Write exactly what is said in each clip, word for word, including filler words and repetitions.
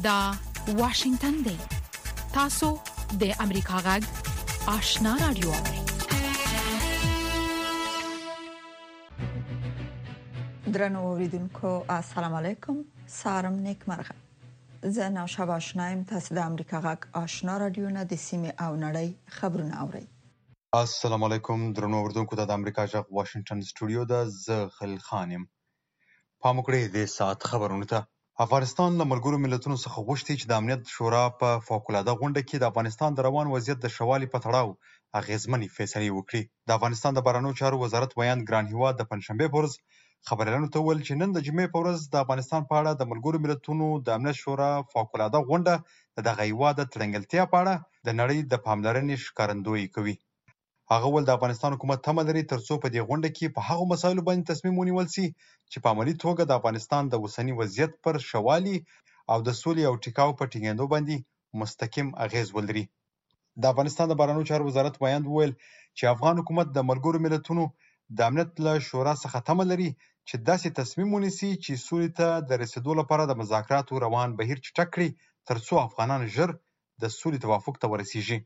دا واشنگتن دی. تاسو د امریکا غږ آشنا رادیو اورئ. درنو اوریدونکو السلام علیکم. سارم نیک مرغه. زه نو شب آشنایم. تاسو د امریکا غږ آشنا رادیو نه د سیمې او نړۍ خبرونه اورئ. السلام علیکم درنو اوریدونکو د امریکا غږ واشنگټن سټوډیو د زه خلیل خان یم. پام وکړئ د ساعت خبرونو ته. افغانستان له ملګرو ملتونو څخه غوښتي چې د امنیت شورا په فوق العاده غونډه کې د افغانستان د روان وضعیت د ښه والي په تړاو اغېزمنې فیصلې وکړي. د افغانستان د بهرنیو چارو وزارت ویاند ګران هیواد د پنجشنبې په ورځ خبریالانو ته وویل چې نن د جمعې په ورځ د افغانستان په اړه د ملګرو ملتونو د امنیت شورا فوق العاده غونډه د دغه هیواد د تړنګلتیا په اړه د نړۍ د پاملرنې ښکارندویي کوي. هغه ول د افغانستان حکومت تمه لري ترڅو په دې غونډه کې په هغو مسایلو باندې تصمیم ونیول شي چې په عملي توګه د افغانستان د اوسني وضعیت پر ښه والي او د سولې او ټیکاو په ټینګېدو باندې مستقیم اغېز ولري. د افغانستان د بهرنیو چارو وزارت ویاند وویل چې افغان حکومت د ملګرو ملتونو د امنیت له شورا څخه تمه لري چې داسې تصمیم ونیسي چې سولې ته د رسیدو لپاره د مذاکراتو روان بهیر چټک کړي ترڅو افغانان ژر د سولې توافق ته ورسیږي.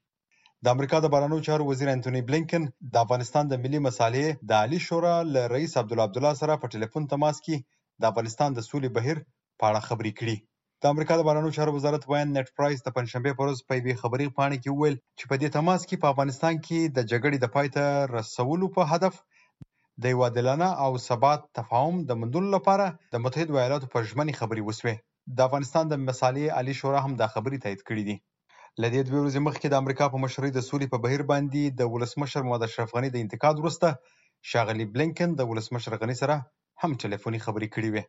د امریکا د بهرنیو چارو وزیر انټوني بلینکن د افغانستان د ملي مصالحې د عالی شورا له رئیس عبدالله عبدالله سره په ټلیفون تماس کې د افغانستان د سولې بهیر په اړه خبرې کړي. د امریکا د بهرنیو چارو وزارت ویاند نیټ پرایس د پنجشنبې په ورځ په یوې خبري پاڼې کې وویل چې په دې تماس کې په افغانستان کې د جګړې د پای ته رسولو په هدف د یو عادلانه او ثبات تفاهم د موندلو لپاره د متحده ایالاتو په ژمنې خبرې وشوې. د افغانستان د مصالحې عالی شورا هم دا خبرې تایید کړې دي. لدې دوه ورځې مخکې د امریکا په مشرۍ د سولې په بهیر باندې د ولسمشر محمد اشرف غني د انتقاد وروسته ښاغلي بلینکن د ولسمشر غني سره هم ټلیفوني خبرې کړې وې.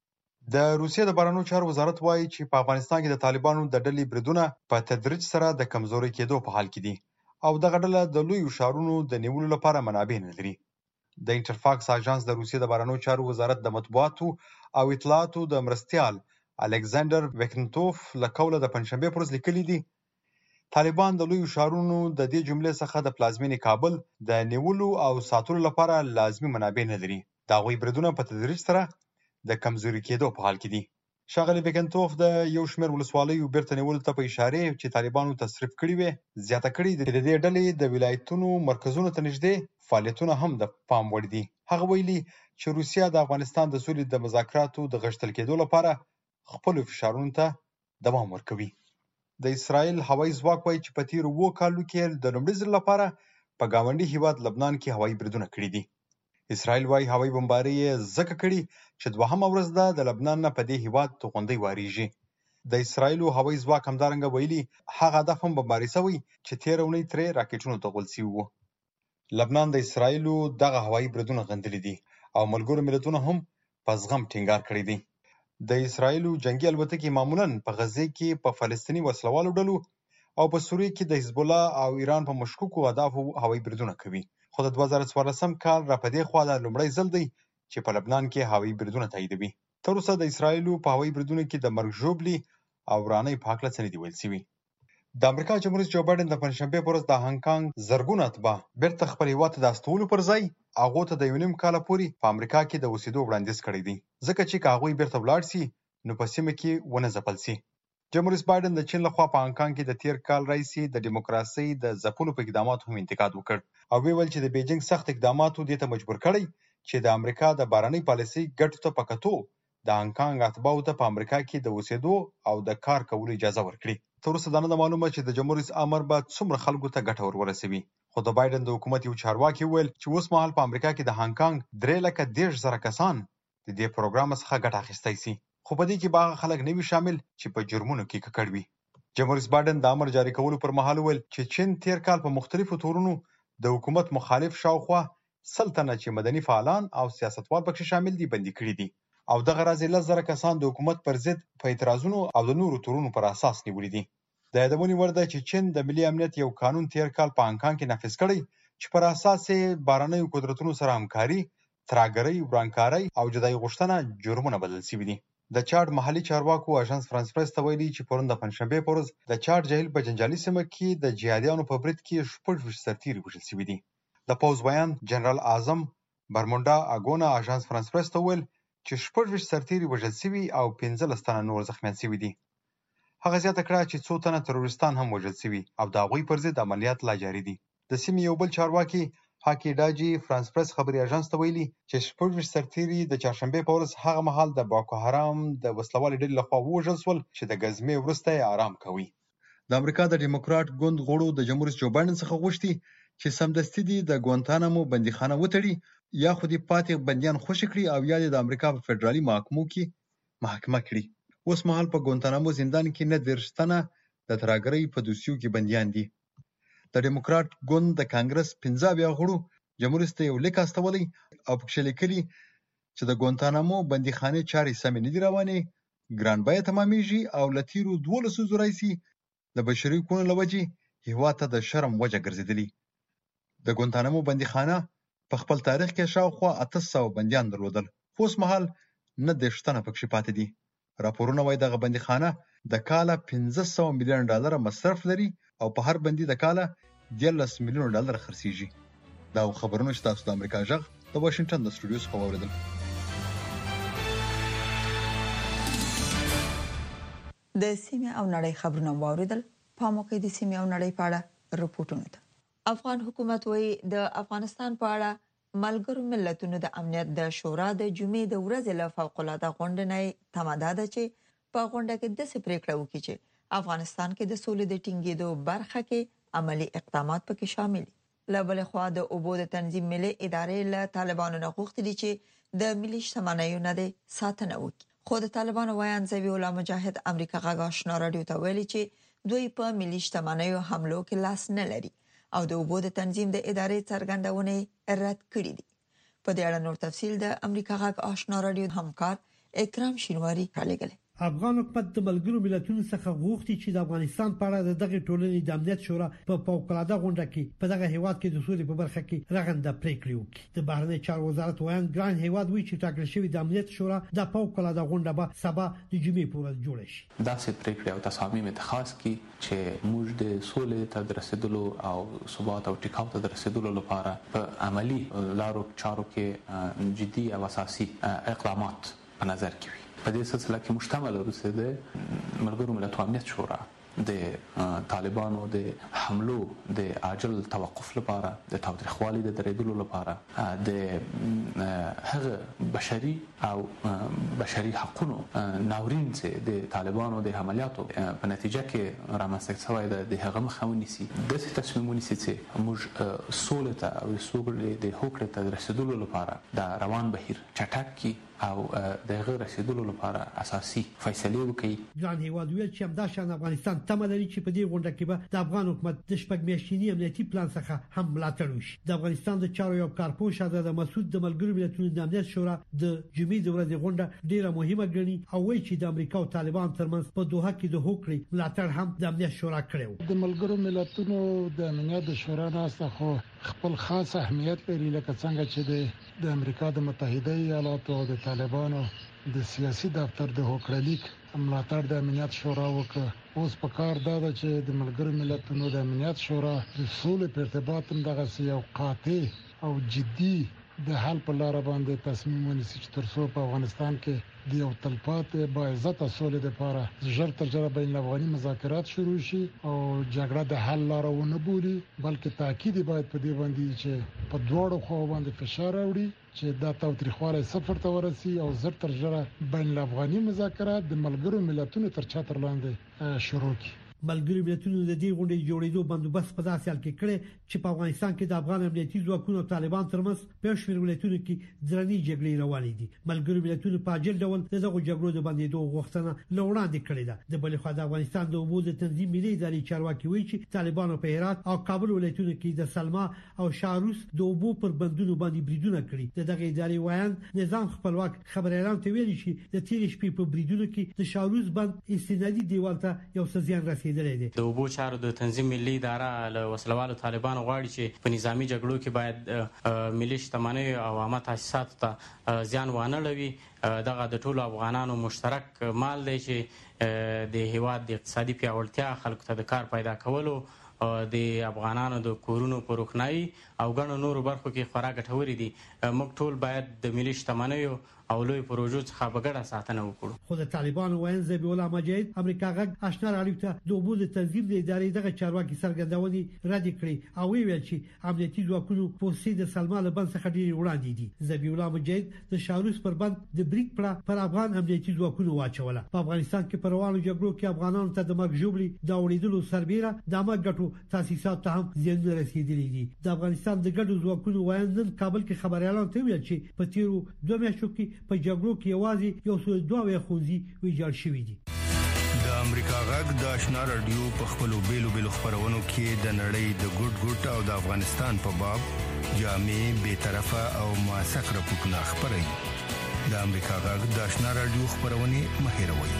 د روسیې د بهرنیو چارو وزارت وایي چې په افغانستان کې د طالبانو د ډلې بریدونه په تدریج سره د کمزوري کېدو په حال کې دي او دغه ډله د لویو ښارونو د نیولو لپاره منابع نه لري. د انټرفاکس اژانس د روسیې د بهرنیو چارو وزارت د مطبوعاتو او اطلاعاتو د مرستیال الکساندر ویکنتوف له قوله د پنجشنبې په ورځ لیکلي دي طالبان د لویو ښارونو د دې جملې څخه د پلازمینې کابل د نیولو او ساتلو لپاره لازمي منابع نه لري. د هغوی بریدونه په تدریج سره د کمزوري کېدو په حال کې دي. ښاغلي ویکنتوف د یو شمېر ولسوالیو بیرته نیولو ته په اشارې چې طالبانو تصرف کړي وې زیاته کړې د دې ډلې د ولایتونو مرکزونو ته نږدې فعالیتونه هم د پام وړ دي. هغه ویلي چې روسیه د افغانستان د سولې د مذاکراتو د غښتل کېدو لپاره خپلو فشارونو ته دوام ورکوي. د اسرائیل هوایي ځواک وایي چې په تیرو اوو کالو کې د لومړي ځل لپاره په ګاونډي هیواد لبنان کې هوایي بریدونه کړي دي. اسرائیل وایي هوایي بمبارۍ یې ځکه کړي چې دوهمه ورځ ده د لبنان نه په دې هیواد توغندۍ واریږي. د اسرائیلو هوایي ځواک همدارنګه ویلي هغه هدف هم بمباري شوی چې تېره اونۍ ترې راکېټونو توغول شوي وو. لبنان د اسرائیلو دغه هوایي بریدونه غندلي دي او ملګرو ملتونو هم په زغم ټینګار کړی دی. د اسرائیلو جنگي الوتکې معمولاً په غزې کې په فلسطیني وسلوالو ډلو او په سوریه کې د حزب الله او ایران په مشکوکو اهدافو هوایي بریدونه کوي. خو د دوه زره څوارلسم کال را په دې خوا دا لومړی ځل دی چې په لبنان کې هوایي بریدونه تاییدوي. تر اوسه د اسرائیلو په هوایي بریدونو کې د مرګ ژوبلې او ورانۍ په هکله څه نه دي ویل شوي. د امریکا جمهور رئیس جو بایډن د پنجشنبې په ورځ د هانګ کانګ زرګونه اتباع بیرته خپل هیواد ته د استولو پر ځای هغو ته د یو نیم کاله پورې په امریکا کې د اوسېدو وړاندیز کړی دی ځکه چې که هغوی بیرته ولاړ سي نو په سیمه کې ونه ځپل سي. جمهور رئیس بایډن د چین لخوا په هانګ کانګ کې د تیر کال راهیسې د ډیموکراسۍ د ځپلو په اقداماتو هم انتقاد وکړ او ویل چې د بیجینګ سخت اقداماتو دې ته مجبور کړی چې د امریکا د بهرنۍ پالیسۍ ګټو ته په کتو د هانګ کانګ اتباعو ته په امریکا کې د اوسېدو او د کار کولو اجازه ورکړي. تر اوسه دا نه ده معلومه چې د جمهور رئیس امر به څومره خلکو ته ګټه ور ورسوي. خو د بایډن د حکومت یو چارواکي وویل چې اوس مهال په امریکا کې د هانګ کانګ درې لکه دېرش زره کسان د دې پروګرام څخه ګټه اخیستی سي خو په دې کې به هغه خلک نه وي شامل چې په جرمونو کې ککړ وي. جمهور رئیس بایډن د امر جاري کولو پر مهال وویل چې چین تیر کال په مختلفو تورونو د حکومت مخالف شاوخوا سل تنه چې مدني فعالان او سیاستوال پکې شامل دي بندي کړي دي او دغه راز لس زره کسان د حکومت پر ضد په اعتراضونو او د نورو تورونو پر اساس نیولي دي. د یادونې وړ ده چې چین د ملي امنیت یو قانون تیر کال په هانګ کانګ کې نافذ کړی چې پر اساس یې بهرنیو قدرتونو سره همکاري، ترهګرۍ، ورانکارۍ او جدایي غوښتنه جرمونه بلل شوي دي. د چاډ محلي چارواکو اژانس فرانس پریس ته ویلي چې پرون د پنجشنبې په ورځ د چاډ جهیل په جنجالي سیمه کې د جهادیانو په برید کې شپږ ویشت سرتیري وژل شوي دي. د پوځ ویاند جنرال اعظم برمونډا اګونا اژانس فرانس پریس ته وویل چې شپږ ویشت سرتیري وژل شوي او پنځلس تنه نور زخمیان شوي دي. هغه زیاته کړه چې څو تنه تروریستان هم وژل شوي او د هغوی پر ضد عملیات لا جاري دي. د سیمې یو بل چارواکي هاکي ډاجي فرانس پریس خبري اژانس ته ویلي چې شپږ سرتیري د چهارشنبې په ورځ هغه مهال د باکو حرام د وسلوالې ډلې لخوا ووژل شول چې د ګزمې وروسته یې آرام کوي. د امریکا د ډیموکرات ګوند غړو د جمهور رئیس جو بایدن څخه غوښتي چې سمدستي دي د ګوانتانامو بندیخانه وتړي، یا خو دې پاتې بندیان خوشي کړي او یا د امریکا په فدرالي محکمو کې محاکمه کړي. اوس مهال په ګوانتانامو زندان کې نه دېرش تنه د ترهګرۍ په دوسیو کې بندیان دي. د ډیموکرات ګوند د کانګرس پنځه اویا غړو جمهور رئیس ته یو لیک استولی او پکې لیکلي چې د ګوانتانامو بندیخانې چارې سمې نه دي روانې، ګران بیه تمامیږي او له تېرو دولسو ورځو راهیسې د بشري حقونو له وجې هېواد ته د شرم وجه ګرځېدلي. د ګوانتانامو بندیخانه په خپل تاریخ کې شاوخوا اته سوه بندیان درلودل، خو اوس مهال نه دېرش تنه پکې پاتې دي. راپورونه وایي دغه بندیخانه د کاله پنځه سوه میلیون ډالره مصرف لري او په هر بندي د کاله دیارلس میلیونه ډالره خرڅیږي. دا خبرونه چې تاسو د امریکا غږ د واشنګټن د سټوډیو څخه واورېدل. د سیمې او نړۍ خبرونه واورېدل. پام وکړئ د سیمې او نړۍ په اړه رپورټونو ته. افغان حکومت وایي د افغانستان په اړه ملګرو ملتونو د امنیت د شورا د جمعې د ورځې له فوق‌العاده غونډې نه تمه ده چې په غونډه کې داسې پریکړه وکړي چې افغانستان کې د سولې د ټینګېدو برخه کې عملی اقدامات پکې شامل دي. له بلې خوا د اوبو د تنظیم ملي ادارې له طالبانو نه غوښتي چې د ملي شتمنیو نه د ساتنه وکړي. خو د طالبانو ویان ذبیح الله مجاهد امریکا غږ آشنا راډیو ته ویلي چې دوی په ملي شتمنیو حملو کې لاس نه لري او د اوبو د تنظیم د ادارې څرګندونه رد کړې دي. په دې اړه نور تفصیل د امریکا غږ آشنا راډیو همکار اکرام شینواری رالیږلی. افغان حکومت د ملګرو ملتونو څخه غوښتي چې د افغانستان په اړه دغه ټولنې د امنیت شورا په فوق‌العاده غونډه کې په دغه هیواد کې د سولې په برخه کې رغنده پریکړې وکړي. د بهرنی چارو وزارت وایي ګران هیواد وی چې ټاکل شوی د امنیت شورا د فوق‌العاده غونډه به سبا د جمعې په ورځ جوړه شي. داسې پریکړې او تصامیم اتخاذ کړي چې موږ د سولې ته د رسیدلو او ثبات او ټیکاو ته د رسیدلو لپاره په عملی لارو چارو کې جدي او اساسي اقدامات په نظر کې وي. په دې سلسله کې مشتمل اوسه د ملګرو ملتونو امنیت شورا د طالبانو د حملو د عاجل توقف لپاره د تاوتریخوالي د درېدلو لپاره د هغه بشري او بشري حقوقو ناورین چې د طالبانو د عملیاتو په نتیجه کې رامنځته شوی د هغه مخه ونیسي. د تصمیم ونیسي چې موږ سولې ته او سولې د حقوقو ته رسیدلو لپاره د روان بهیر چټک کی او دغه رسیدلو لپاره اساسي فیصله وکړي. ځان هیواد ویل چې همداشان افغانستان تمه لري چې په دې غونډه کې به د افغان حکومت د شپږ میاشتني امنیتي پلان څخه هم ملاتړ وشي. د افغانستان د چارو یو کارپوه شاهزاده مسعود د ملګرو ملتونو د امنیت شورا د جمعې د ورځې غونډه ډیره مهمه ګڼي او وایي چې د امریکا او طالبان ترمنځ په دوحه کې د حقوقي ملاتړ هم د امنیت شورا کړو. د ملګرو ملتونو د امنیت شورا ناسته خو خپل خاص اهمیت لري، لکه څنګه چې د امریکا د متحده ایالاتو او د طالبانو د سیاسي دفتر د هوکړلیک ملاتړ د امنیت شورا وکړ. اوس په کار دا ده چې د ملګرو ملتونو د امنیت شورا د سولې په ارتباط هم دغه یو قاطع او جدي د حل په لار باندې تصمیم ونیسي چې تر څو په افغانستان کې د یو تلپاتې باعزته سولې لپاره ژر تر ژره بین الافغاني مذاکرات شروع شي او جګړه د حل لار ونه بولي، بلکې تاکید باید په دې باندې چې په دواړو خواو باندې فشار راوړي چې دا تاوتریخوالی صفر ته ورسي او زر تر ژره بین الافغاني مذاکرات د ملګرو ملتونو تر چتر لاندې شروع کړي. ملګرو ملتونو د دې غونډې جوړېدو بندوبست په داسې حال کې کړی چې په افغانستان کې د افغان امنیتي ځواکونو او طالبان ترمنځ په شمېر ولایتونو کې درنې جګړې روانې دي. ملګرو ملتونو په عاجل ډول دغه جګړو د بندېدو غوښتنه وړاندې کړې ده. د بلې خوا د افغانستان د اوبو د تنظیم ملي ادارې چارواکي وایي چې طالبانو په هرات او کابل ولایتونو کې د سلما او شاروس د اوبو پر بندونو باندې بریدونه کړي. دغه ادارې وایي نظام خپلواک خبر اعلان ته ویلي چې د تیر شپې په بریدونو کې د شاروس بند استنادي دیوال ته یو څه زیان رسېدلی. د اوبو چارو د تنظیم ملي اداره له وسلوالو طالبانو غواړي چې په نظامی جګړو کې باید ملي شتمنۍ او عامه تاسیساتو ته زیان وانه لوي. دغه د ټولو افغانانو مشترک مال دی چې د هیواد د اقتصادي پیاوړتیا، خلکو ته د کار پیدا کولو، د افغانانو د کورونو په روښنايي او ګڼو نورو برخو کې خورا ګټورې دي. موږ ټول باید د ملي شتمنیو او لوی پروژو څخه په ګډه ساتنه وکړو. خو د طالبانو وایي ذبیح الله مجاهد امریکا غږ آشنا راډیو ته د اوبو د تنظیم د ادارې دغه چارواکي څرګندونې رد کړې او ویل چې امنیتي ځواکونو پوسټ د سلمان له بند څخه ډېر وړاندې دي. ذبیح الله مجاهد د شاروس پر بند د بریک پړه پر افغان امنیتي ځواکونو واچوله. په افغانستان کې پر روانو جګړو کې افغانانو ته د مرګ ژوبلې د وړېدلو سربېره د عامه ګټو تاسیسات ته هم زیانونه رسېدلي دي. د افغانستان د ګډو ځواکونو وایي نن کابل کې خبريالان ته ویل چې په تیرو دوه میاشتو کې په جګړو کې یوازې یو څو دوه خوځي ویجاړ شوي دي. د امریکا غږ د آشنا رادیو په خپلو بیلو بیلو خبرونو کې د نړۍ د ګډ ګډ او د افغانستان په باب جامع بے طرفه او موثق راپورټونه خبري. د امریکا غږ د آشنا رادیو خبرونه مهیروي.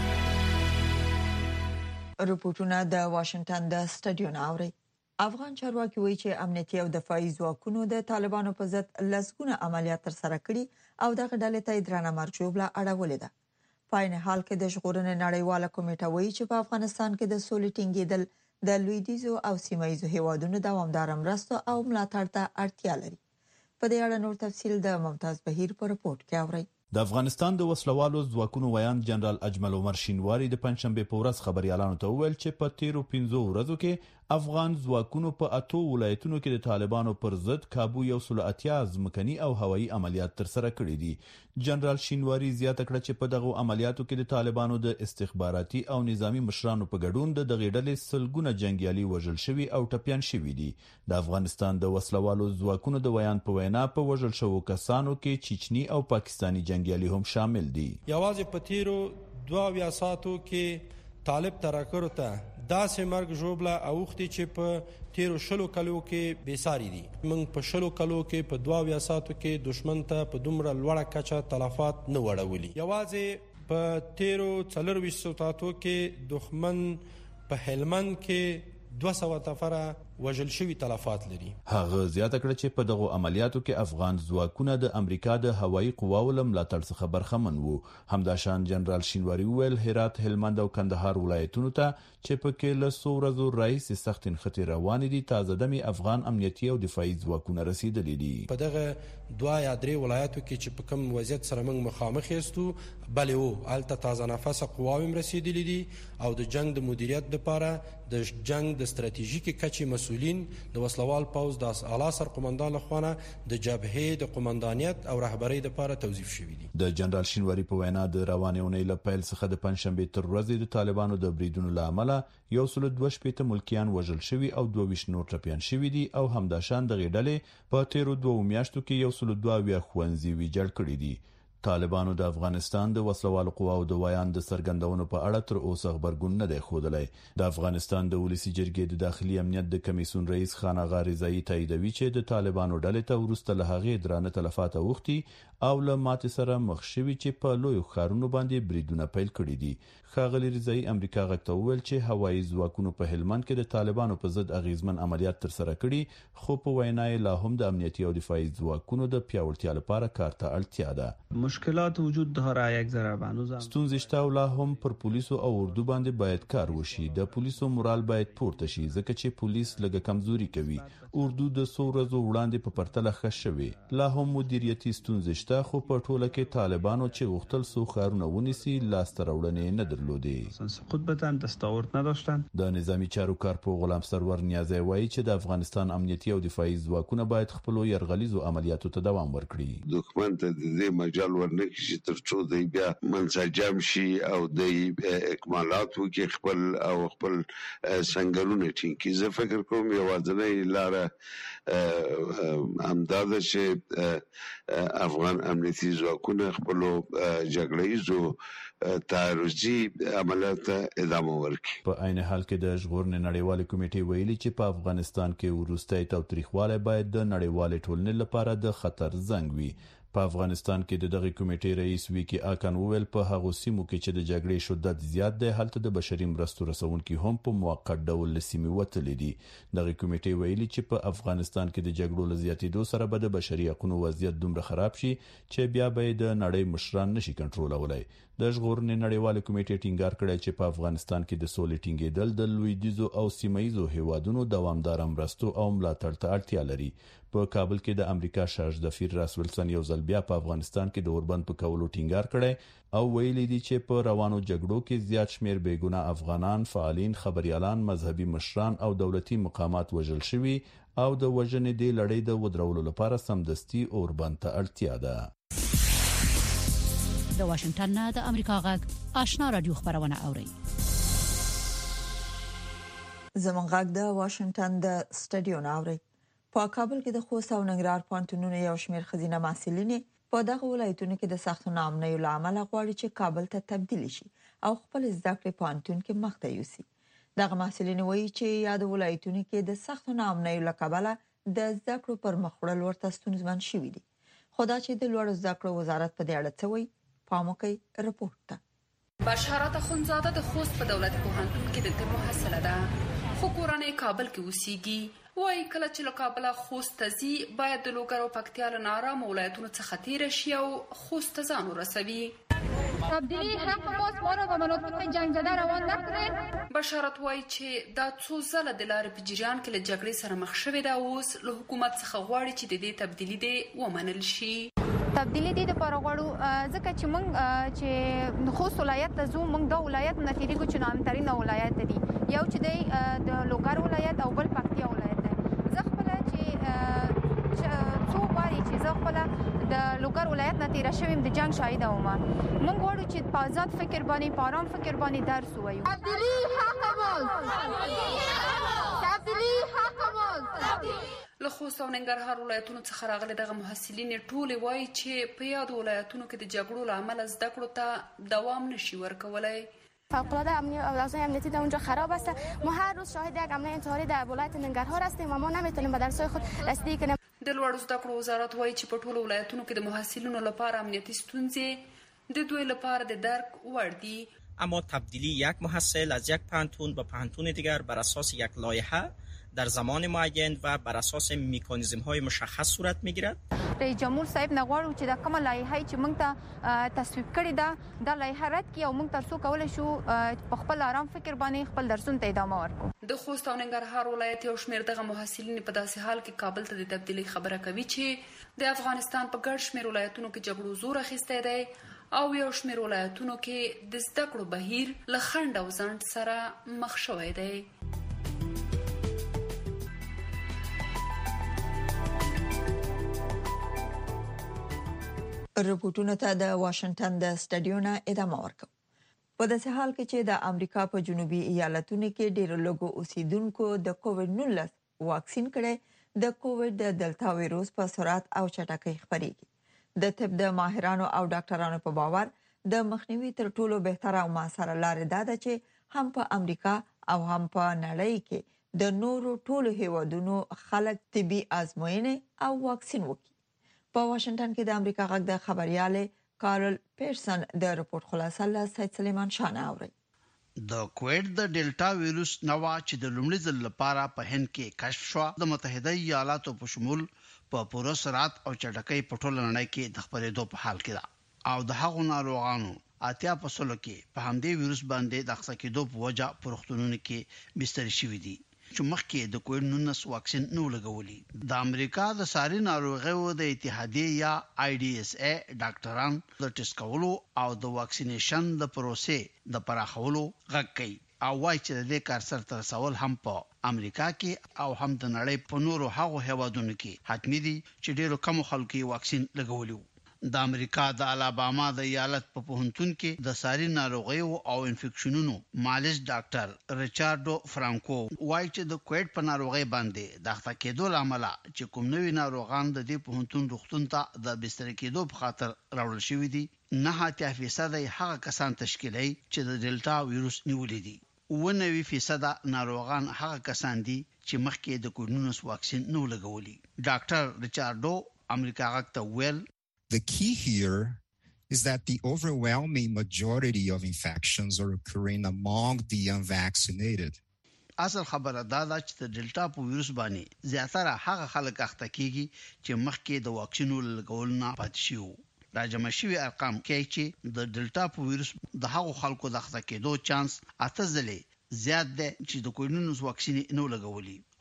رپورټونه د واشنگټن د سټډیو ناوړي. افغان چارواکي وایي چې امنیتي او دفاعي ځواکونو د طالبانو په ضد لسګونه عملیات تر سره کړي او دغه ډلې ته درنه مرجوبله اړولې ده. په عین حال کې د ژغورنې نړیواله کمیټه وایي چې په افغانستان کې د سولې ټینګېدل د لویدیځو او سیمایي هیوادونو دوامدار مرستو او ملاتړ ته اړتیا لري. په دې اړه نور تفصیل د ممتاز بهیر په رپورت کې اورئ. د افغانستان د وسلوالو ځواکونو ویان جنرال اجمل عمر شینواری د پنځشنبه په ورځ خبريالانو ته وویل چې په تیرو پنځو ورځو کې افغان ځواکونو په اتو ولایتونو کې د طالبانو پر ضد کابو یو سل اتیا ځمکني او هوایي عملیات تر سره کړي دي. جنرال شینواری زیاته کړه چې په دغه عملیاتو کې د طالبانو د استخباراتي او نظامی مشرانو په ګډون د دغه ډلې سلګونه جنگیالي وژل شوي او ټپيان شوي دي. د افغانستان د وسلوالو ځواکونو د ویان په وینا په وژل شوو کسانو کې چچنی او پاکستانی جنگیالي هم شامل دي. یوازې په تیرو دوه ویا ساتو کې طالب تراکرو ته داسې مرګ ژوبله اوختي چې په تیرو شلو کلو کې بیساری دي. موږ په شلو کلو کې په دوه ویا ساتو کې دشمن ته په دومره لوړه کچه تلفات نه وړولي. یوازې په تیرو څلور ویشتو ساتو کې دښمن په هلمند کې دوه سوه تفره وژل شوي تلفات لري. هغه زیاته کړه چې په دغه عملیاتو کې افغان ځواکونه د امریکا د هوایي قواو له ملاتړ څخه برخمن وو. همداشان جنرال شینواری ویل هرات، هلمند او کندهار ولایتونو ته چې په کې له څو ورځو راهیسې سخت نښتې روانې دي تازه دمي افغان امنیتي او دفاعي ځواکونه رسیدلي دي. په دغه دوه یا درې ولایتو کې چې په کوم وضعیت سره موږ مخامخ یاستو بلې وو هلته تازه نفسه قواوې هم رسیدلي دي او د جنگ د مدیریت لپاره د جنگ د ستراتیژیکې کچې مسؤلین د وسلوال پوځ د اعلی سرقومندان لخوا د جبهې د قومندانیت او رهبرۍ لپاره توظیف شوي دي. د جنرال شینواری په وینا د روانې اونۍ له پیل څخه د پنځشنبې تر ورځې د طالبانو د بریدونو له امله یو سل دوه شپېته ملکیان وژل شوي او دوه ویشت نور ټپیان شوي دي او همداشان دغه ډلې په تیرو دوه میاشتو کې یو سل دوه اویا ښوونځي ویجاړ کړي دي. طالبانو د افغانستان د وسلوالو قواو د ویان د سرګندونو په اړه تر اوسه خبرګون نه دی ښودلی. د افغانستان د ولسي جرګې د داخلي امنیت د کمیسیون رئیس خان آغا رضایي تاییدوي چې د طالبانو ډلې ته وروسته له هغې درانه تلفات اوښتي او له ماتې سره مخ شوي چې په لویو ښارونو باندې بریدونه پیل کړي دي. ښاغلي رضایي امریکا غږ ته وویل چې هوایي ځواکونو په هلمند کې د طالبانو په ضد اغیزمن عملیات تر سره کړي خو په وینا یې لا هم د امنیتي او دفاعي ځواکونو د پیاوړتیا لپاره کار ته اړتیا ده. مشکلات وجود داره یک ذره هنوز ستونزې شته او لا هم پر پولیسو او اردو باندې باید کار وشي. د پولیسو مورال باید پورته شي ځکه چې پولیس لږه کمزوري کوي. اردو د څو ورځو وړاندې په پرتله ښه شوې. لا هم مدیریتي ستونزې شته خو په ټوله کې طالبانو چې غوښتل څو ښارونه ونیسي لاسته راوړنې نه درلودې. خودبتا دستاورد نداشتن. د نظامی چارواکو غلام سرور نیازی وایي چې د افغانستان امنیتي او دفاعي ځواکونه باید خپل يرغلیزو عملیاتو ته دوام ورکړي. دښمن ته د دې مجال ورنکړي چې ترڅو دی بیا منسجم شي او د اکمالات وکړي خپل او خپل څنګهونه ټینګي. زه فکر کوم یوازینۍ لاره همداده چې افغان امنیتي ځواکونه خپل جګړه‌ییزو تعرضي عملیات ادامه ورکړي. په عین حال کې د ژغورنې نړیوالې کمیټې ویلي چې په افغانستان کې وروستی تاوتریخوالی باید د نړیوالې ټولنې لپاره د خطر زنګ وي. په افغانستان کې د دغه کمیټې رئیس ویکی آکن وویل په هغو سیمو کې چې د جګړې شدت زیات دی هلته د بشري مرستو رسونکي هم په موقت ډول له سیمې وتلي دي. دغه کمیټې ویلي چې په افغانستان کې د جګړو له زیاتېدو سره به د بشري حقوقو وضعیت دومره خراب شي چې بیا به د نړۍ مشران نشي کنټرولولی. د ژغورنې نړیوالې کمیټې ټینګار کړی چې په افغانستان کې د سولې ټینګېدل د لویدیځو او سیمه ییزو هیوادونو دوامداره مرستو او ملاتړ ته اړتیا لري. په کابل کې د امریکا شارج دفیر راس ویلسن یو ځل بیا په افغانستان کې د اوربند په کولو ټینګار کړي او ویلي دي چې په روانو جګړو کې زیات شمیر بیګونه افغانان، فعالین، خبريالان، مذهبي مشران او دولتي مقامات وژل شوي او د وژنې د لړۍ د ودرولو لپاره سمدستي اوربند ته اړتیا ده. د واشنگټن نه د امریکا غږ آشنا رادیو خبرونه اوري. زمونږ غږ د واشنگټن د سټډیو ناوړي په کابل کې د خوست او ننګرهار پانتونونو یو شمېر خزینه محصلین په دغه ولایتونو کې د سختو ناامنیو لامل غواړي چې کابل ته تبدیل شي او خپل زده کړې پانتون کې مخته یوسي. دغه محصلین وایي چې یاد ولایتونو کې د سختو ناامنیو لکبله د زده کړو پر مخ وړل ورته ستونزمن شوي دي. خدا چې د لوړو زده کړو وزارت په دې اړه څه وایي پاموکي رپورټ ته. بشارت اخونزاده د خوست په دولتي پوهنتون کې د طب محصله ده خو کورنۍ کابل کې اوسېږي. وایي کله چې له کابله خوست ته ځي باید د لوګر او پکتیا له نارامو ولایتونو څخه تېره شي او خوست ته ځان ورسوي. تبدیلی حق ماست ما را به مناطق جنگ زده روان نکړئ. بشارت وایي چې دا څو ځله د لارې په جریان کې له جګړې سره مخ شوې ده اوس له حکومت څخه غواړي چې د دې تبدیلي دې ومنل شي. تبدیلی دې د لپاره غواړو ځکه چې موږ چې خوست ولایت ته ځو موږ دا ولایت نه تیریږو چې نامترینه ولایت دی یو چې دی د لوګر ولایت او بل پکتیا ولایت دی. زه خپل چې څو واري چې زه خپل د لوګر ولایت نه تیر شوم د جنگ شاهد وم. موږ غواړو چې په آزاد فکر باندې په آرام فکر باندې درس ووایو. تبدیلی حق ماست تبدیلی حق ماست. له خوست او ننګرهار ولایتونو څخه راغلي دغه محصلین ټول وایي چې په یاد ولایتونو کې د جګړو له امله زده کړو ته دوام نشي ورکولای. فوق‌العاده امنیت و اوضاع امنیتی در اونجا خراب است. ما هر روز شاهد یک حمله انتحاری در ولایت ننګرهار هستیم و ما نمیتونیم به درس‌های خود رسیدگی کنیم. د لوړو زده کړو وزارت وایي چې په ټولو ولایتونو کې د محصلینو لپاره امنیتي ستونزې د دوی لپاره د درک وړ دي. اما تبدیلی یک محصل از یک پانتون به پانتون دیگر بر اساس یک لایحه در زمان معین و بر اساس مکانیزم های مشخص صورت میگیرد. رئیس جمهور صاحب نغواړو چې د کومه لایحه چې موږ ته تصویب کړې ده د لایحه رد کړي او موږ ترڅو کولای شو په خپل آرام فکر باندې خپل درسونه ته ادامه ورکړو. د خوست او ننګرهار ولایت یو شمېر دغه محصلین په داسې حال کې کابل ته د تبدیلي خبره کوي چې د افغانستان په ګڼ شمېر ولایتونو کې جګړو زور اخیستی دی او یو شمېر ولایتونو کې د زده کړو بهیر له خنډ او ځنډ سره مخ شوی دی. رپورټونو ته د واشنگټن د سټډیو نه ادامه ورکوم. په داسې حال کې چې د امریکا په جنوبي ایالتونو کې ډېر لږو اوسیدونکو د کووډ نولس واکسین کړي د کووډ د دلتا وایروس په سرعت او چټکۍ خپرېږي. د طب د ماهرانو او ډاکټرانو په باور د مخنیوي تر ټولو بهتره او مؤثره لار دا ده چې هم په امریکا او هم په نړۍ کې د نورو ټولو هیوادونو خلک طبي آزموینې او واکسین وکړي. په واشنگټن کې د امریکا غږ د خبريال کارل پیرسن د رپورت خلاصه له سید سلیمان شاه اوري. د کووډ د ډیلټا وایروس نوا چې د لومړي ځل لپاره په هند کې کشف شو د متحده ایالاتو په شمول په پوره سرعت او چټکۍ په ټوله نړۍ کې د خپرېدو په حال کې ده او د هغو ناروغانو اتیا په سلو کې په همدې وایروس باندې د اخته کېدو په وجه په روغتونونو کې بستر شوي دي چې مخکې د کووډ نولس واکسین نو لګولي. د امریکا د ساري ناروغیو د اتحادیې یا آی ډي اس ای ډاکټران د ټیسټ کولو او د واکسینیشن د پروسې د پراخولو غږ کوي او وايي چې د دې کار سره تر څول هم په امریکا کې او هم د نړۍ په نورو هغو هیوادونو کې حتمی دي چې ډیرو کم خلکو واکسین لګولي. د امریکا د الاباما د ایالت په پوهنتون کې د ساري ناروغیو او انفیکشنونو مالج ډاکټر ریچارډو فرانکو وايي چې د کووډ په ناروغي باندې د اخته کېدو لامل چې کوم نوې ناروغان د دې پوهنتون روغتون ته د بستر کېدو په خاطر راوړل شوی دي نه اتیا فیصد هغه کسان تشکیلي چې د ډیلټا وایروس نیولې دي. و نوي فیصد ناروغان هغه کسان دي چې مخکې د کووډ نولس واکسین نو لګولي. ډاکټر ریچارډو امریکا غږ ته ویل The key here is that the overwhelming majority of infections are occurring among the unvaccinated. اصل خبره دا ده چې د ډیلټا په وایروس باندې زیاتره هغه خلک اخته کیږي چې مخکې د واکسینو لګول نه پاتې شي. راجمع شوی ارقام کوي چې د ډیلټا په وایروس د هغو خلکو د اخته کېدو چانس اته ځلې زیات ده چې د کووډ نولس واکسین نه لګولي.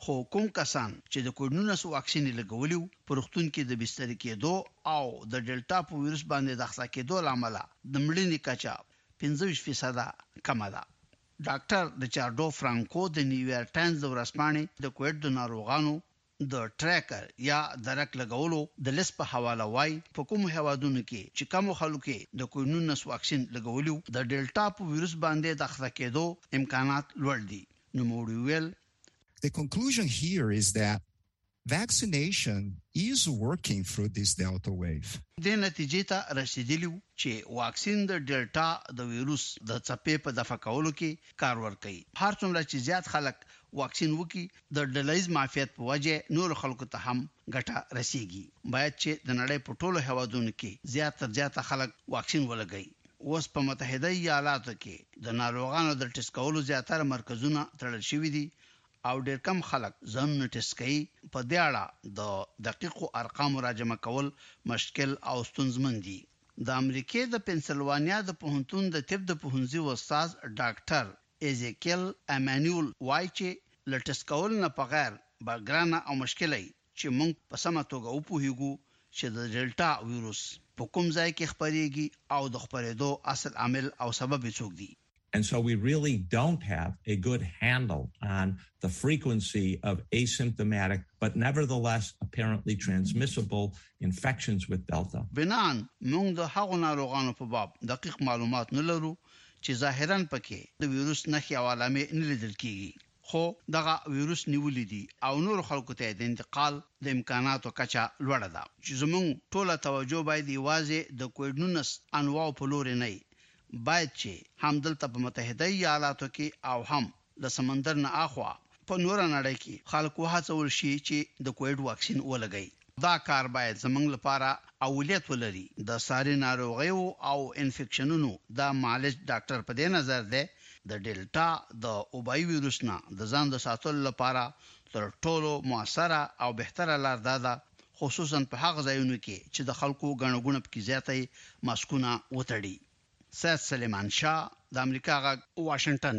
خو کوم کسان چې د کووډ نولس واکسین لګولیو پرختون کې د بستر کېدو او د ډیلټا په وایروس باندې د ښه کېدو لامل د مړینې کچه پنځه فیصد کم ده. ډاکټر ریچارډو فرانکو د نیویارک ټایمز د ورځپاڼې د کووډ د ناروغانو د ټریکر یا درک لګولو د لیست په حواله وای په کوم هوادونو کې چې کوم خلکو د کووډ نولس واکسین لګولیو د ډیلټا په وایروس باندې د ښه کېدو امکانات لوړ دي. نو موږ ویل The conclusion here is that vaccination is working through this Delta wave. د نتیجې ته رسیدلی چې واکسین د ډیلټا د وایروس د څپې په دفع کولو کې کار ورکوي. هر څومره چې زیات خلک واکسین وکي د ډلایز معافیت په وجه نور خلکو ته هم ګټه رسیږي. باید چې د نړۍ په ټولو هوادونو کې زیات تر زیات خلک واکسین ولګي. اوس په متحده ایالاتو کې د ناروغانو د ټیسټ کولو زیاتره مرکزونه تړل شوي دي او ډېر کم خلک ځان ټیسټ کوي. په دې اړه د دقیقو ارقامو راجمع کول مشکل او ستونزمن دي. د امریکای د پنسلوانیا د پوهنتون د طب د پوهنځي استاد ډاکټر ایزیکل امانویل وای چې لټس کول نه بغیر بګرانه او مشکلای چې موږ په سمه توګه وپوهیږو چې د ډیلټا وایروس په کوم ځای کې خپرېږي او د خپرېدو اصل عامل او سبب یې څوک دي. And so we really don't have a good handle on the frequency of asymptomatic but nevertheless apparently transmissible infections with Delta. بنان موږ د هغو ناروغانو په باب دقیق معلومات نه لرو چې ظاهراً پکې د وایروس نښې او علامې نه لیدل کیږي. خو دغه وایروس نیولې دي او نور خلکو ته د انتقال د امکاناتو کچه لوړه ده. چې زموږ ټوله توجه باید یوازې د کووډ نولس انواع په لور نه باید چې هم دلته په متحده ایالاتو کې او هم د سمندر نه اخوا په نور نړۍ کې خلکو هڅول شي چې د کووډ واکسین ولګي. دا کار باید زموږ لپاره اولویت ولري. د ساري ناروغیو او انفیکشنونو د معالج ډاکټر په دې نظر ده د ډیلټا د اوبای وایروس نه د ځان د ساتلو لپاره تر ټولو موثره او بهتره لار ده، خصوصا په هغه ځایونو کې چې د خلکو غنو غنو په کې زیاتې ماسکونه وتړي. سید سلیمان شاه د امریکا غږ واشنگټن.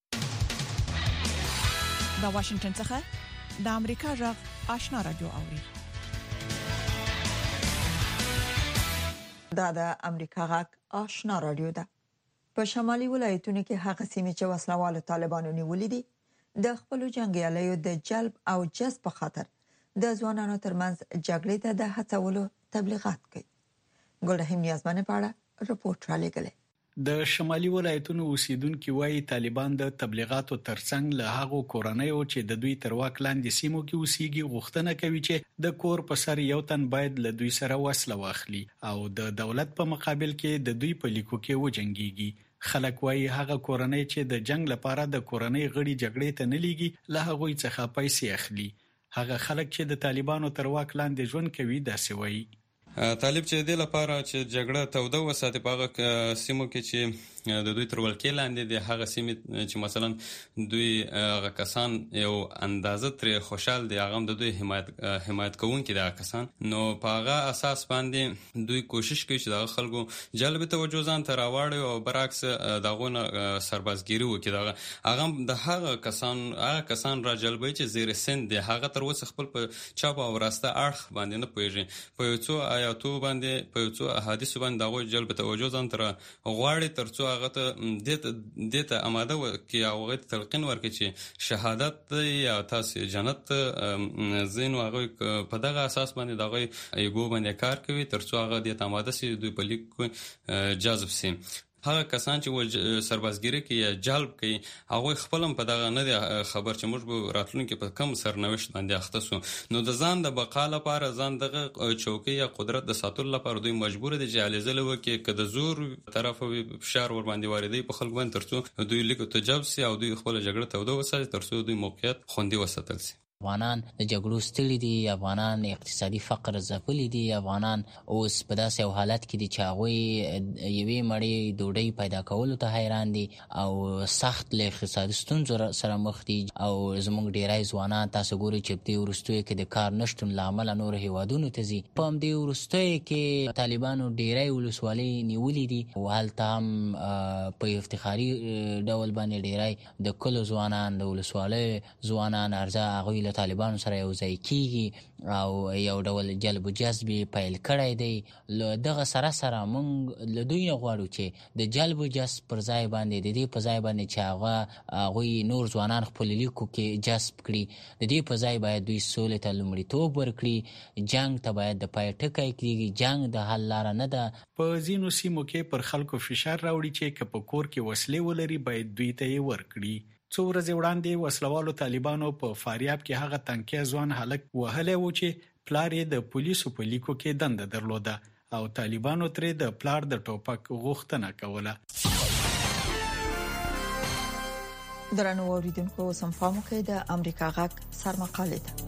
د واشنگټن څخه د امریکا غږ آشنا رادیو اوري. دا د امریکا غږ آشنا رادیو ده. په شمالي ولایتونو کې هغه سیمې چې وسلوالو طالبانو نیولې دي د خپل جنگیالیو د جلب او جذب په خاطر د ځوانانو ترمنځ جګړې ته د هڅولو تبلیغات کوي. ګلرحیم نیازمن پاړه رپورټ را لګلې. د شمالي ولایتونو اوسیدونکو وايي طالبان د تبلیغاتو ترڅنګ له هغو کورنیو چې د دوی تر واک لاندې سیمو کې اوسېږي غوښتنه کوي چې د کور په سر یو تن باید له دوی سره وسله واخلي او د دولت په مقابل کې د دوی په لیکو کې وجنګيږي. خلک وايي هغه کورنۍ چې د جنگ لپاره د کورنۍ غړي جګړې ته نه لیږي له هغوی څخه پیسې اخلي. هغه خلک چې د طالبانو تر واک لاندې ژوند کوي داسې وايي. طالب چې د لپاره چې جګړه توده وساتي په هغه سیمو کې چې د دوی تر ولکې لاندې د هغه سیمې چې مثلا دوی هغه کسان یو اندازه تر خوشحال دي هغه د دوی حمایت حمایت کوونکي دي کسان، نو په هغه اساس باندې دوی کوشش کوي چې د خلکو جلب توجه ځان ته راوړي او برعکس دغه سربازګيري وکړي. دغه هغه د هغه کسان هغه کسان را جلبوي چې زیر سن دي هغه تر اوسه خپل په چاپ او راسته اړخ باندې نه پوهیږي. په یو څو آیاتو باندې په یو څو احادیث باندې دغه جلب توجه ځان ته غواړي ترڅو هغه ته دته آماده وکي او هغه تلقین ورکړي چې شهادت یا تاسو جنت زین هغه په دغه اساس باندې دغه ایګو باندې کار کوي ترڅو هغه دته آماده سي دوی په لیک جذب سي. هغه کسان چې سربازګيري کوي یا جلب کوي هغه خپل په دغه نه خبر چې موږ به راتلونکي په کم سرنوشت باندې اخته سو، نو د ځان د بقا لپاره ځان دغه چوکۍ یا قدرت د ساتلو لپاره دوی مجبور دي چې علیزله وکي که د زور طرف فشار ور باندې واردې په خلک باندې ترڅو دوی لیکو تجاوز سي او دوی خپل جګړه توده وساتي ترڅو دوی موقعیت خوندي وساتل سي. افغانان د جګړو ستړي دي، افغانان اقتصادي فقر ځپلي دي، افغانان اوس په داسې یو حالت کې دي چې هغوی یوې مړۍ ډوډۍ پیدا کولو ته حیران دي او سخت له اقتصادي ستونزو سره مخ دي. او زموږ ډیری ځوانان تاسو ګورئ چې په دې وروستیو کې د کار نشتون له امله نورو هیوادونو ته ځي. په همدې وروستیو کې طالبانو ډیری ولسوالۍ نیولې دي او هلته هم په افتخاري ډول باندې ډیری د کلو ځوانان د ولسوالۍ ځوانان ارزه هغوی له او طالبانو سره یو ځای کیږي او یو ډول جلب و جذب پیل کړی دی. دغه سره سره موږ له دوی نه غواړو چې د جلب و جذب پر ځای باندې د دې په ځای باندې چې هغه هغوی نور ځوانان خپل لیکو کې جذب کړي، د دې په ځای باید دوی سولې ته لومړیتوب ورکړي. جنګ ته باید د پای ټکی کېږي. جنګ د حل لاره نه ده. په ځینو سیمو کې پر خلکو فشار راوړي چې که په کور کې وسلې ولري باید دوی ته یې ورکړي. څو ورځې وړاندې وسلوالو طالبانو په فاریاب کې هغه تنکي ځوان هلک وهلی و چې پلار یې د پولیسو په لیکو کې دنده درلوده او طالبانو ترې د پلار د ټوپک غوښتنه کوله. درنو اوریدونکو سم فهمو کې د امریکا غږ سرمقاله ده.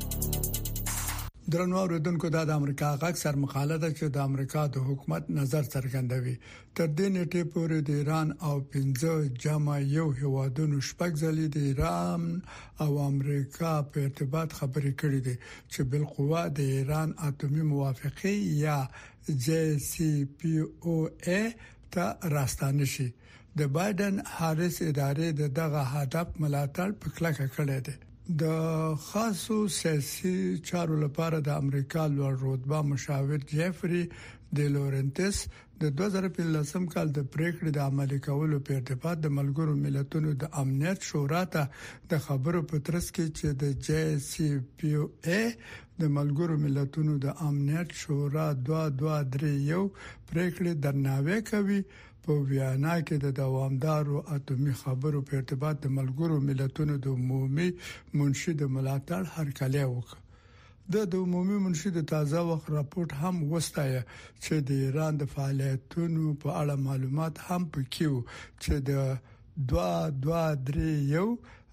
درنو اوریدونکو د امریکا غږ سرمقاله ده چې د امریکا د حکومت نظر څرګندوي. تر دې نیټه پورې د ایران او پنځه جمع یو هیوادونو شپږ ځلې د ایران او امریکا په ارتباط خبرې کړې دي چې بالقوه د ایران اټومي موافقه یا جی سی پی او ای ته راستانه شي. د بایدن هاریس ادارې دغه هدف ملاتړ په کلکه کړی دی. د خاصو سیاسي چارو لپاره د امریکا لوړ رتبه مشاور جيفري د لورنټس د دوه زره پنځلسم کال د پریکړې د عملي کولو په ارتباط د ملګرو ملتونو د امنیت شورا ته د خبرو په ترڅ کې چې د جی سی پی او ای د ملګرو ملتونو د امنیت شورا دوه دوه درې یو پریکړې درناوی کوي. په ویانا کې د دوامدارو اټومي خبرو په ارتباط د ملګرو ملتونو د عمومي منشي د ملاتړ هرکلی وکړ. د عمومي منشي د تازه وخت راپورټ هم وستایه چې د ایران د فعالیتونو په اړه معلومات هم پکې وو چې د دوه دوه درې یو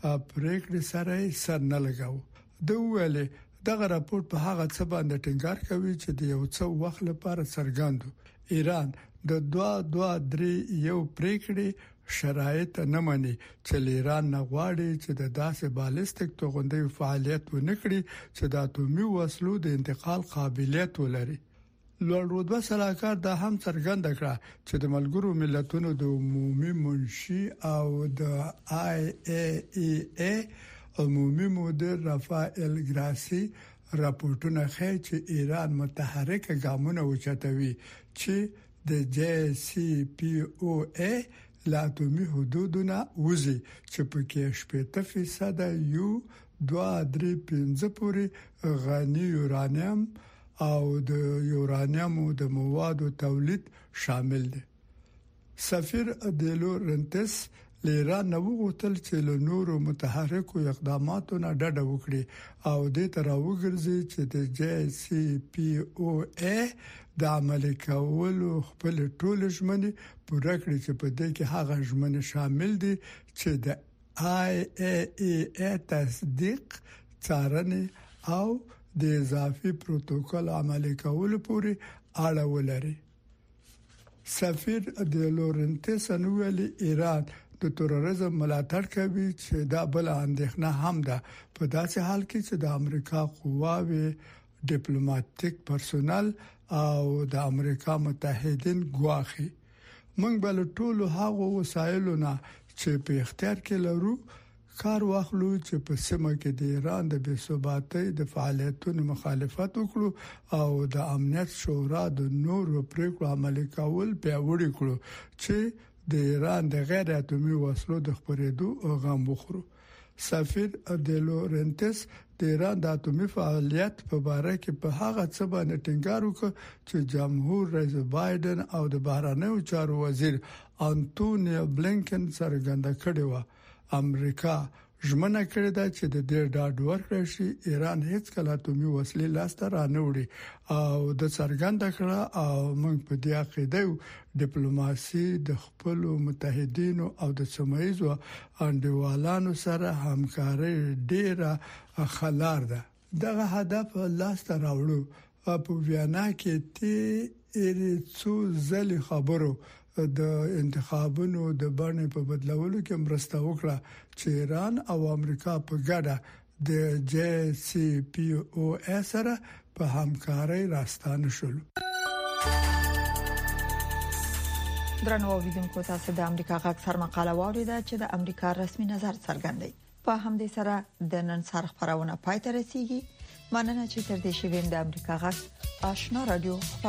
پریکړې سره سر نه لګاو. د ویلې دغه راپورټ په هغه څه باندې ټینګار کوي چې د یو څو وخت لپاره څرګندو ایران د دوه دوه درې یو پریکړې شرایط نه مني چې ایران نه غواړي چې د داسې بالستیک توغندي فعالیت ونکړي چې د اټومي وسلو د انتقال قابلیت ولري. لوړ رتبه صلاحکار دا هم څرګنده کړه چې د ملګرو ملتونو د عمومي منشي او د آی ای ای ای عمومي مدیر رافائل ګراسي راپورټونه ښیي چې ایران متحرک ګامونه اوچتوي چې د جی سی پی او ای لا اټومي حدودونه وزي چې په کې شپږ فیصد یو دوه درې پنځه پورې غني یورانیم او د یورانیم د موادو تولید شامل دي. سفیر د لورنټس ایران نو غوښتل چې له نورو متحرکو اقداماتو نه ډډه وکړي او د تراوګرځي چې د جی سی پی او ای د عملي کولو خپل ټول ژمنې پوره کړي چې په دې کې هغه ژمنې شامل دي چې د آی ای ای ای تصدیق څارنې او د اضافي پروتوکول عملي کولو پورې اړه ولري. سفیر د لورنټس انویل ایران د تروریزم ملاتړ کوي چې دا بل اندېښنه هم ده په داسې حال کې چې د امریکا قواوې ډیپلوماټیک پرسونل او د امریکا متحدین ګواخي. موږ بل ټول هغه وسایلو نه چې په اختیار کې لرو کار واخلو چې په سیمه کې د ایران د بې ثباتۍ د فعالیتونو مخالفت وکړو او د امنیت شورا د نورو پریکړو عملي کول پیاوړي کړو چې د ایران د غیر اټومي وسلو د خپرېدو غم وخورو. سفیر د لورنټس د ایران د اټومي فعالیت په اړه کې په هغه څه باندې ټینګار وکړ چې جمهور رئیس بایدن او د بهرنیو چارو وزیر انټونی بلینکن څرګنده کړې و. امریکا ژمنه کړې ده چې د دې ډاډ ورکړي شي ایران هیڅ کله اټومي وسلې لاسته رانهوړي او د څرګنده کړه او موږ په دې عقیده یو ډیپلوماسي د خپل متحدینو او د سیمایي انډیوالانو سره همکاري ډیره خلار ده. دغه هدف لاسته راوړو په ویانا کې تی څو ځلې خبرو د انتخابونو د بڼې په بدلولو کې مرسته وکړه چې ایران او امریکا په ګډه د جی سی پی او ای سره په همکارۍ راستانه شول. درنو اوریدونکو تاسو د امریکا غږ سرمقاله واوریده چې د امریکا رسمي نظر څرګندوي. په همدې سره د نن سره خبرونه پای ته رسیدي. مننه چې تر دې شویم د امریکا غږ آشنا رادیو